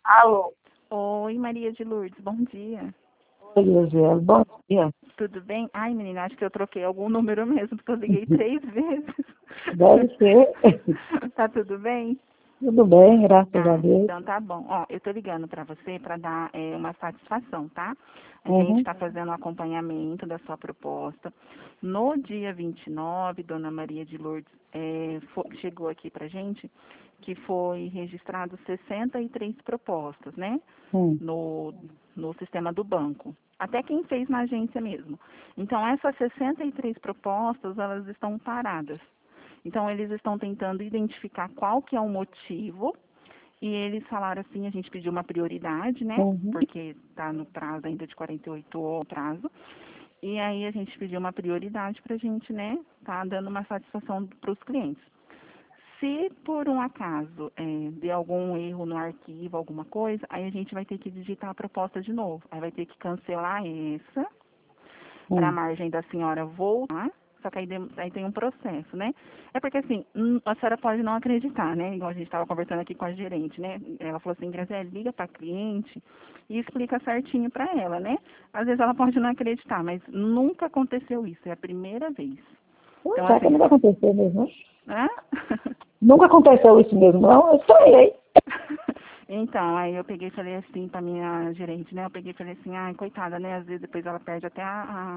Alô? Oi, Maria de Lourdes, bom dia. Oi, Gisele, bom dia. Tudo bem? Ai, menina, acho que eu troquei algum número mesmo, porque eu liguei 3 vezes. Deve ser. Tá tudo bem? Tudo bem, graças a Ah, Deus. então tá bom. Ó, eu tô ligando pra você pra dar uma satisfação, tá? A gente Uhum. tá fazendo um acompanhamento da sua proposta. No dia 29, Dona Maria de Lourdes chegou aqui pra gente que foi registrado 63 propostas, né? Sim. No sistema do banco. Até quem fez na agência mesmo. Então, essas 63 propostas, elas estão paradas. Então, eles estão tentando identificar qual que é o motivo e eles falaram assim, a gente pediu uma prioridade, né? Uhum. Porque está no prazo ainda de 48 horas o prazo. E aí a gente pediu uma prioridade para a gente, né? Tá dando uma satisfação para os clientes. Se por um acaso der algum erro no arquivo, alguma coisa, aí a gente vai ter que digitar a proposta de novo. Aí vai ter que cancelar essa para a Sim. margem da senhora voltar, só que aí tem um processo, né? É porque assim, a senhora pode não acreditar, né? Igual a gente estava conversando aqui com a gerente, né? Ela falou assim, Graziele, liga para a cliente e explica certinho para ela, né? Às vezes ela pode não acreditar, mas nunca aconteceu isso, é a primeira vez. Então Será que assim, nunca aconteceu mesmo? né? Nunca aconteceu isso mesmo, não? Eu estranhei. Então, aí eu peguei e falei assim pra minha gerente, né? Eu peguei e falei assim, ai, coitada, né? Às vezes depois ela perde até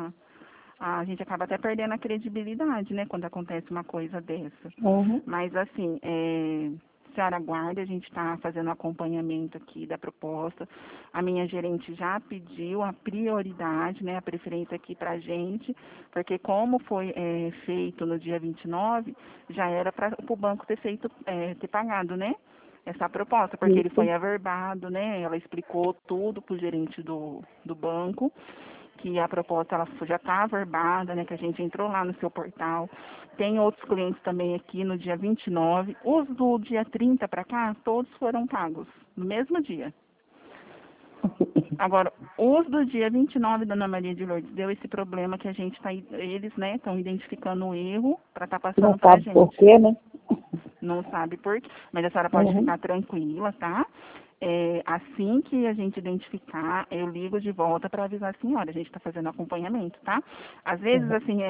a gente acaba até perdendo a credibilidade, né? Quando acontece uma coisa dessa. Uhum. Mas assim, senhora aguarde, a gente está fazendo acompanhamento aqui da proposta. A minha gerente já pediu a prioridade, né? A preferência aqui pra gente, porque como foi feito no dia 29, já era para o banco ter feito, ter pagado, né? Essa proposta, porque ele Isso. foi averbado, né? Ela explicou tudo para o gerente do banco, que a proposta ela já está averbada, né? Que a gente entrou lá no seu portal. Tem outros clientes também aqui no dia 29. Os do dia 30 para cá, todos foram pagos no mesmo dia. Agora, os do dia 29, Dona Maria de Lourdes, deu esse problema que a gente está, eles, né, estão identificando o erro para estar Não passando para a sabe por gente. quê, né? Não sabe por quê, mas a senhora pode Uhum. ficar tranquila, tá? Assim que a gente identificar, eu ligo de volta para avisar a senhora. A gente está fazendo acompanhamento, tá? Às vezes, Uhum. assim,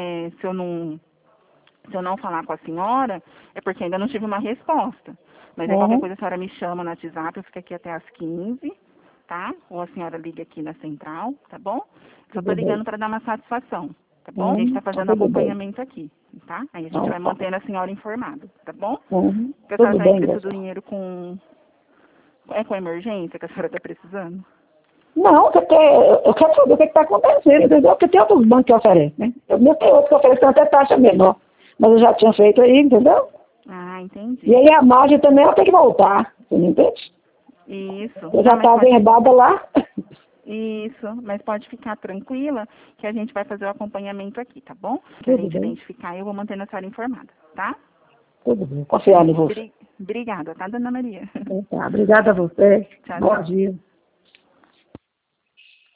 se eu não falar com a senhora, é porque ainda não tive uma resposta. Mas aí qualquer Uhum. coisa a senhora me chama no WhatsApp, eu fico aqui até às 15, tá? Ou a senhora liga aqui na central, tá bom? Só tô Tudo ligando bem. para dar uma satisfação, tá bom? A gente está Tá fazendo tudo bem. acompanhamento aqui, tá? Aí a gente Então vai tá. mantendo a senhora informada, tá bom? Uhum. Porque a senhora Tudo também bem, precisa do Graziele. dinheiro com emergência que a senhora está precisando? Não, eu quero saber o que está acontecendo, entendeu? Porque tem outros bancos que oferecem, né? Eu mesmo tenho outros que oferecem até taxa menor. Mas eu já tinha feito aí, entendeu? Ah, E entendi. aí a margem também ela tem que voltar, você não entende? Isso. Eu já Não, mas estava pode. verbada lá. Isso, mas pode ficar tranquila que a gente vai fazer o acompanhamento aqui, tá bom? Que a Tudo gente bem, identificar, eu vou mantendo a senhora informada, tá? tudo bem. Confiar em você. Obrigada, tá, Dona Maria? Então tá, obrigada a você. Tchau, Bom tchau. dia.